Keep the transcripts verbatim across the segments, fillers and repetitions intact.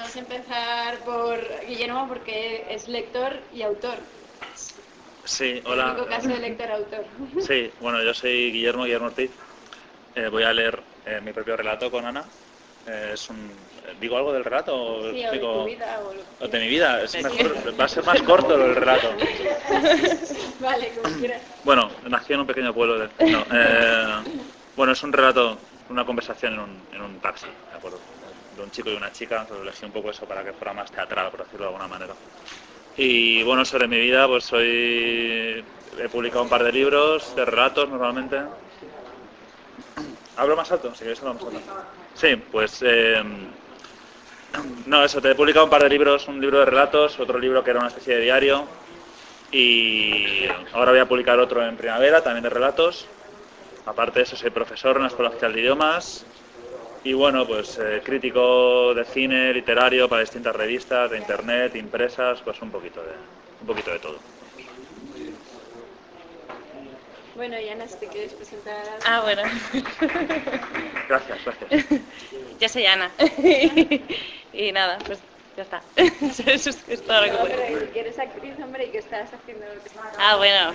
vamos a empezar por Guillermo porque es lector y autor. Sí, hola. El único caso de lector-autor. Sí, bueno, yo soy Guillermo, Guillermo Ortiz. Eh, voy a leer eh, mi propio relato con Ana. Eh, es un, ¿Digo algo del relato o Sí, explico? o de tu vida. O, lo que o de mi vida. Es sí. mejor, va a ser más corto el relato. Vale, como quieras. Bueno, nací en un pequeño pueblo. De, no, eh, bueno, es un relato, una conversación en un, en un taxi, ¿de acuerdo? De un chico y una chica. Lo elegí un poco eso para que fuera más teatral, por decirlo de alguna manera. Y bueno, sobre mi vida, pues soy... He publicado un par de libros, de relatos normalmente. ¿Hablo más alto? Si queréis hablar más alto. Sí, pues... Eh, no, eso, te he publicado un par de libros, un libro de relatos, otro libro que era una especie de diario. Y ahora voy a publicar otro en primavera, también de relatos. Aparte de eso, soy profesor en la Escuela Oficial de Idiomas. Y bueno, pues eh, crítico de cine, literario para distintas revistas, de internet, impresas, pues un poquito de, un poquito de todo. Bueno, y Ana, si te quieres presentar... Ah, bueno. Gracias, gracias. Yo soy Ana. Y nada, pues ya está. Eso es, es todo lo que No, puedo. pero que eres actriz, hombre, y que estás haciendo... Ah, bueno.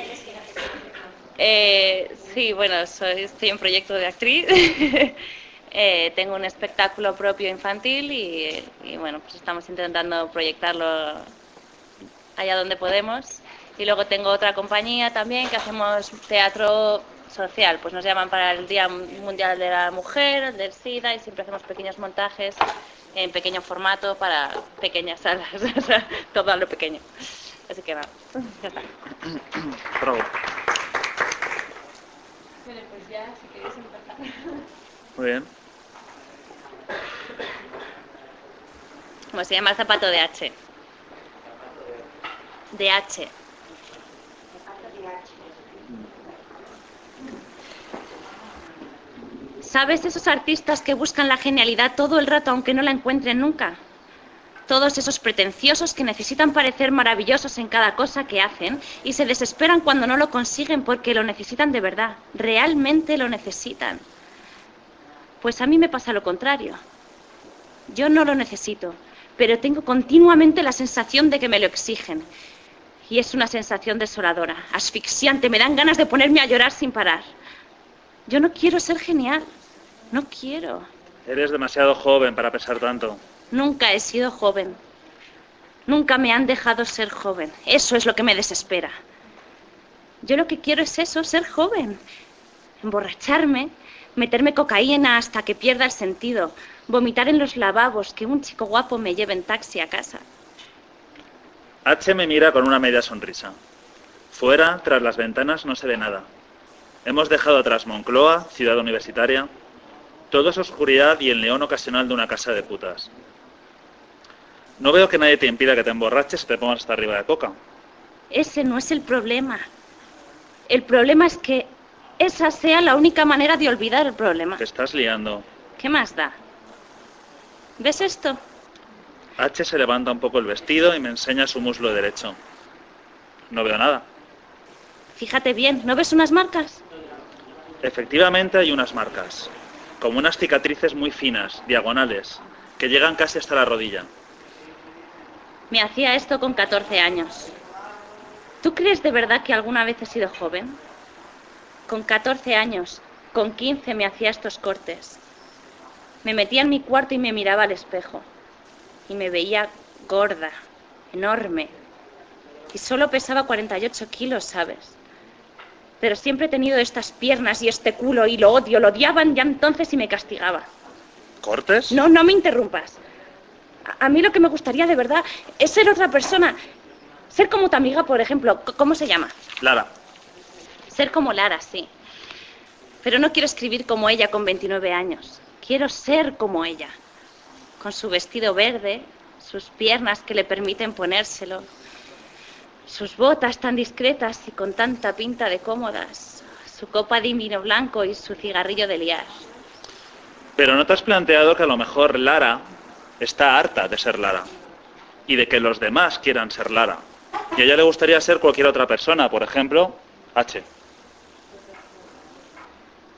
Eh, sí, bueno, soy, estoy en proyecto de actriz. eh, tengo un espectáculo propio infantil y, y bueno, pues estamos intentando proyectarlo allá donde podemos. Y luego tengo otra compañía también que hacemos teatro social, pues nos llaman para el Día Mundial de la Mujer, del SIDA, y siempre hacemos pequeños montajes en pequeño formato para pequeñas salas, o sea, todo a lo pequeño. Así que nada, ya está. Bravo. Bueno, pues ya, si queréis empezar. Muy bien. Como se llama el zapato de H. De H. ¿Sabes esos artistas que buscan la genialidad todo el rato aunque no la encuentren nunca? Todos esos pretenciosos que necesitan parecer maravillosos en cada cosa que hacen y se desesperan cuando no lo consiguen porque lo necesitan de verdad, realmente lo necesitan. Pues a mí me pasa lo contrario. Yo no lo necesito, pero tengo continuamente la sensación de que me lo exigen. Y es una sensación desoladora, asfixiante, me dan ganas de ponerme a llorar sin parar. Yo no quiero ser genial, no quiero. Eres demasiado joven para pesar tanto. Nunca he sido joven. Nunca me han dejado ser joven. Eso es lo que me desespera. Yo lo que quiero es eso, ser joven. Emborracharme, meterme cocaína hasta que pierda el sentido, vomitar en los lavabos, que un chico guapo me lleve en taxi a casa. H me mira con una media sonrisa. Fuera, tras las ventanas, no se ve nada. Hemos dejado atrás Moncloa, ciudad universitaria. Todo es oscuridad y el neón ocasional de una casa de putas. No veo que nadie te impida que te emborraches y te pongas hasta arriba de coca. Ese no es el problema. El problema es que esa sea la única manera de olvidar el problema. Te estás liando. ¿Qué más da? ¿Ves esto? H se levanta un poco el vestido y me enseña su muslo derecho. No veo nada. Fíjate bien, ¿no ves unas marcas? Efectivamente hay unas marcas, como unas cicatrices muy finas, diagonales, que llegan casi hasta la rodilla. Me hacía esto con catorce años. ¿Tú crees de verdad que alguna vez he sido joven? Con catorce años, con quince me hacía estos cortes. Me metía en mi cuarto y me miraba al espejo. Y me veía gorda, enorme. Y solo pesaba cuarenta y ocho kilos, ¿sabes? Pero siempre he tenido estas piernas y este culo y lo odio, lo odiaban ya entonces y me castigaba. ¿Cortes? No, no me interrumpas. A, a mí lo que me gustaría de verdad es ser otra persona. Ser como tu amiga, por ejemplo. ¿Cómo se llama? Lara. Ser como Lara, sí. Pero no quiero escribir como ella con veintinueve años. Quiero ser como ella. Con su vestido verde, sus piernas que le permiten ponérselo, sus botas tan discretas y con tanta pinta de cómodas, su copa de vino blanco y su cigarrillo de liar. Pero ¿no te has planteado que a lo mejor Lara está harta de ser Lara? Y de que los demás quieran ser Lara. Y a ella le gustaría ser cualquier otra persona, por ejemplo, H.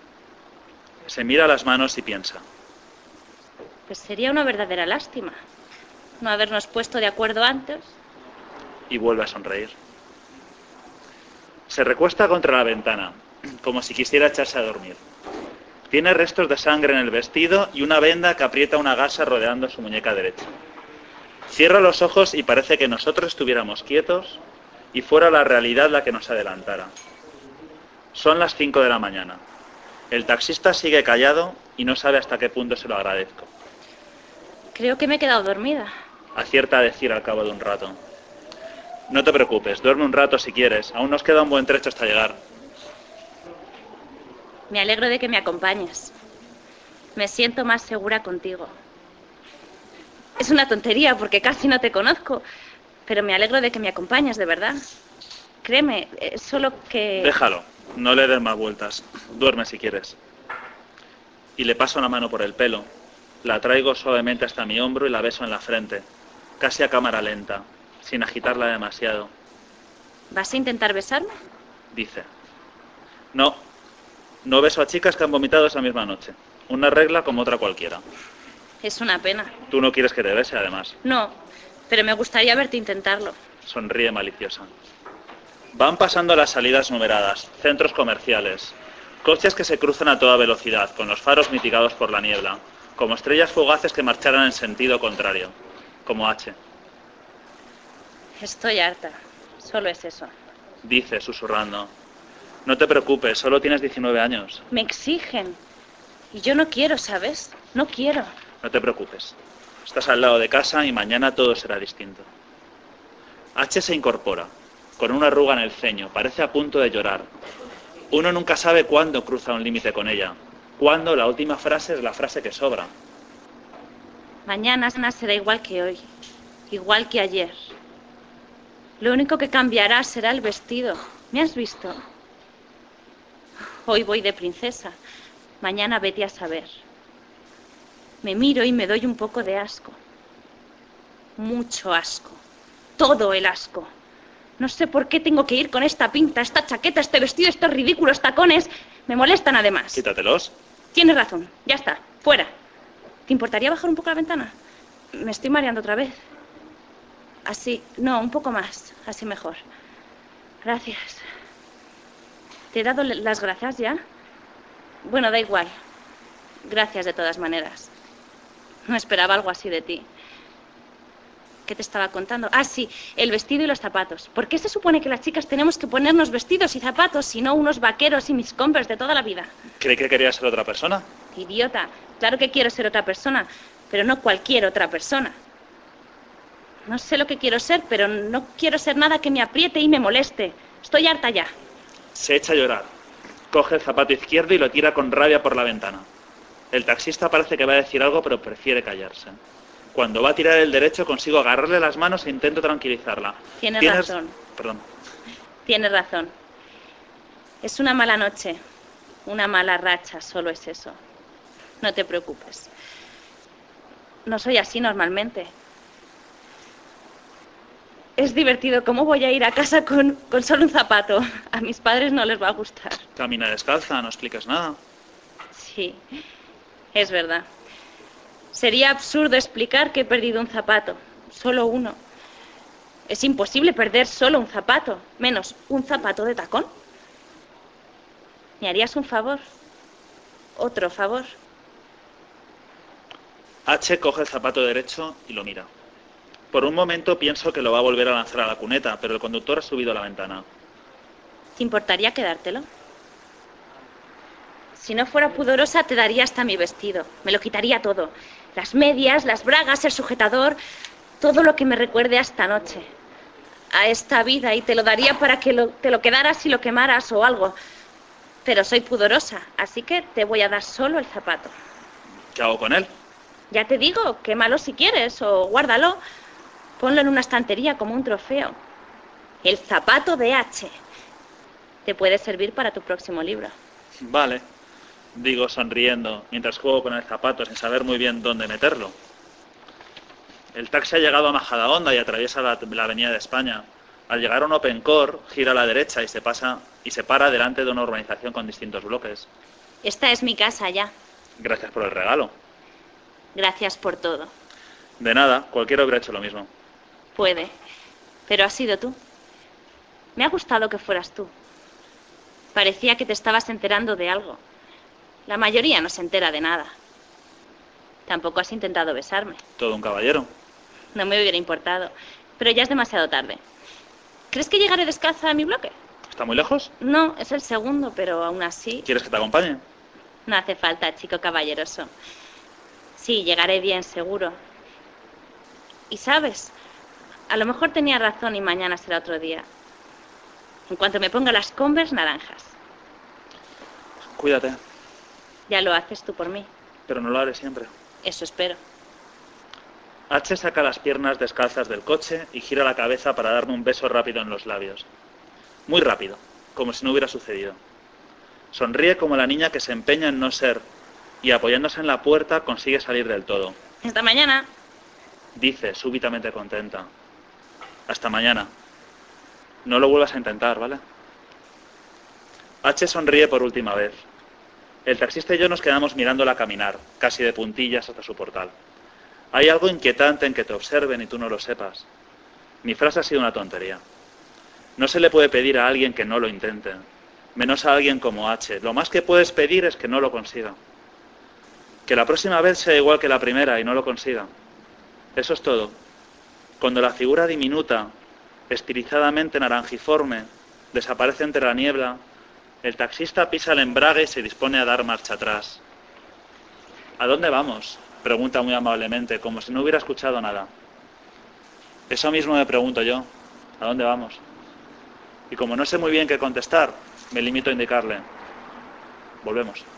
Se mira las manos y piensa. Pues sería una verdadera lástima. no habernos puesto de acuerdo antes. Y vuelve a sonreír. Se recuesta contra la ventana, como si quisiera echarse a dormir. Tiene restos de sangre en el vestido y una venda que aprieta una gasa rodeando su muñeca derecha. Cierra los ojos y parece que nosotros estuviéramos quietos y fuera la realidad la que nos adelantara. Son las cinco de la mañana. El taxista sigue callado y no sabe hasta qué punto se lo agradezco. Creo que me he quedado dormida. Acierta a decir al cabo de un rato. No te preocupes, duerme un rato si quieres. Aún nos queda un buen trecho hasta llegar. Me alegro de que me acompañes. Me siento más segura contigo. Es una tontería porque casi no te conozco, pero me alegro de que me acompañes, de verdad. Créeme, es solo que... Déjalo, no le des más vueltas. Duerme si quieres. Y le paso la mano por el pelo. La traigo suavemente hasta mi hombro y la beso en la frente, casi a cámara lenta, sin agitarla demasiado. ¿Vas a intentar besarme? Dice. No, no beso a chicas que han vomitado esa misma noche. Una regla como otra cualquiera. Es una pena. Tú no quieres que te bese, además. No, pero me gustaría verte intentarlo. Sonríe maliciosa. Van pasando las salidas numeradas, centros comerciales, coches que se cruzan a toda velocidad, con los faros mitigados por la niebla, como estrellas fugaces que marcharan en sentido contrario, como H. Estoy harta, solo es eso. Dice, susurrando. No te preocupes, solo tienes diecinueve años. Me exigen. Y yo no quiero, ¿sabes? No quiero. No te preocupes. Estás al lado de casa y mañana todo será distinto. H se incorpora, con una arruga en el ceño, parece a punto de llorar. Uno nunca sabe cuándo cruza un límite con ella, cuándo la última frase es la frase que sobra. Mañana será igual que hoy, igual que ayer. Lo único que cambiará será el vestido. ¿Me has visto? Hoy voy de princesa, mañana vete a saber. Me miro y me doy un poco de asco. Mucho asco. Todo el asco. No sé por qué tengo que ir con esta pinta, esta chaqueta, este vestido, estos ridículos tacones. Me molestan además. Quítatelos. Tienes razón. Ya está. Fuera. ¿Te importaría bajar un poco la ventana? Me estoy mareando otra vez. Así. No, un poco más. Así mejor. Gracias. ¿Te he dado las gracias ya? Bueno, da igual. Gracias de todas maneras. No esperaba algo así de ti. ¿Qué te estaba contando? Ah, sí, el vestido y los zapatos. ¿Por qué se supone que las chicas tenemos que ponernos vestidos y zapatos y no unos vaqueros y mis Converse de toda la vida? ¿Creí que querías ser otra persona? Idiota. Claro que quiero ser otra persona, pero no cualquier otra persona. No sé lo que quiero ser, pero no quiero ser nada que me apriete y me moleste. Estoy harta ya. Se echa a llorar. Coge el zapato izquierdo y lo tira con rabia por la ventana. El taxista parece que va a decir algo, pero prefiere callarse. Cuando va a tirar el derecho, consigo agarrarle las manos e intento tranquilizarla. Tienes, ¿Tienes... razón. Perdón. Tienes razón. Es una mala noche, una mala racha, solo es eso. No te preocupes. No soy así normalmente. Es divertido. ¿Cómo voy a ir a casa con, con solo un zapato? A mis padres no les va a gustar. Camina descalza, no expliques nada. Sí, es verdad. Sería absurdo explicar que he perdido un zapato. Solo uno. Es imposible perder solo un zapato, menos un zapato de tacón. ¿Me harías un favor? Otro favor. H coge el zapato derecho y lo mira. Por un momento pienso que lo va a volver a lanzar a la cuneta, pero el conductor ha subido a la ventana. ¿Te importaría quedártelo? Si no fuera pudorosa, te daría hasta mi vestido. Me lo quitaría todo. Las medias, las bragas, el sujetador, todo lo que me recuerde a esta noche, a esta vida, y te lo daría para que lo, te lo quedaras y lo quemaras o algo. Pero soy pudorosa, así que te voy a dar solo el zapato. ¿Qué hago con él? Ya te digo, quémalo si quieres o guárdalo. Ponlo en una estantería como un trofeo. El zapato de H. Te puede servir para tu próximo libro. Vale. Digo sonriendo, mientras juego con el zapato sin saber muy bien dónde meterlo. El taxi ha llegado a Majadahonda y atraviesa la, la avenida de España. Al llegar a un open core, gira a la derecha y se pasa y se para delante de una urbanización con distintos bloques. Esta es mi casa ya. Gracias por el regalo. Gracias por todo. De nada, cualquiera hubiera hecho lo mismo. Puede, pero has sido tú. Me ha gustado que fueras tú. Parecía que te estabas enterando de algo. La mayoría no se entera de nada. Tampoco has intentado besarme. Todo un caballero. No me hubiera importado, pero ya es demasiado tarde. ¿Crees que llegaré descalza a mi bloque? ¿Está muy lejos? No, es el segundo, pero aún así... ¿Quieres que te acompañe? No hace falta, chico caballeroso. Sí, llegaré bien, seguro. Y sabes, a lo mejor tenía razón y mañana será otro día. En cuanto me ponga las Converse naranjas. Cuídate. Ya lo haces tú por mí. Pero no lo haré siempre. Eso espero. H saca las piernas descalzas del coche y gira la cabeza para darme un beso rápido en los labios. Muy rápido, como si no hubiera sucedido. Sonríe como la niña que se empeña en no ser y apoyándose en la puerta consigue salir del todo. Hasta mañana. Dice, súbitamente contenta. Hasta mañana. No lo vuelvas a intentar, ¿vale? H sonríe por última vez. El taxista y yo nos quedamos mirándola caminar, casi de puntillas hasta su portal. Hay algo inquietante en que te observen y tú no lo sepas. Mi frase ha sido una tontería. No se le puede pedir a alguien que no lo intente, menos a alguien como H. Lo más que puedes pedir es que no lo consiga. Que la próxima vez sea igual que la primera y no lo consiga. Eso es todo. Cuando la figura diminuta, estilizadamente naranjiforme, desaparece entre la niebla, el taxista pisa el embrague y se dispone a dar marcha atrás. ¿A dónde vamos?, pregunta muy amablemente, como si no hubiera escuchado nada. Eso mismo me pregunto yo. ¿A dónde vamos? Y como no sé muy bien qué contestar, me limito a indicarle. Volvemos.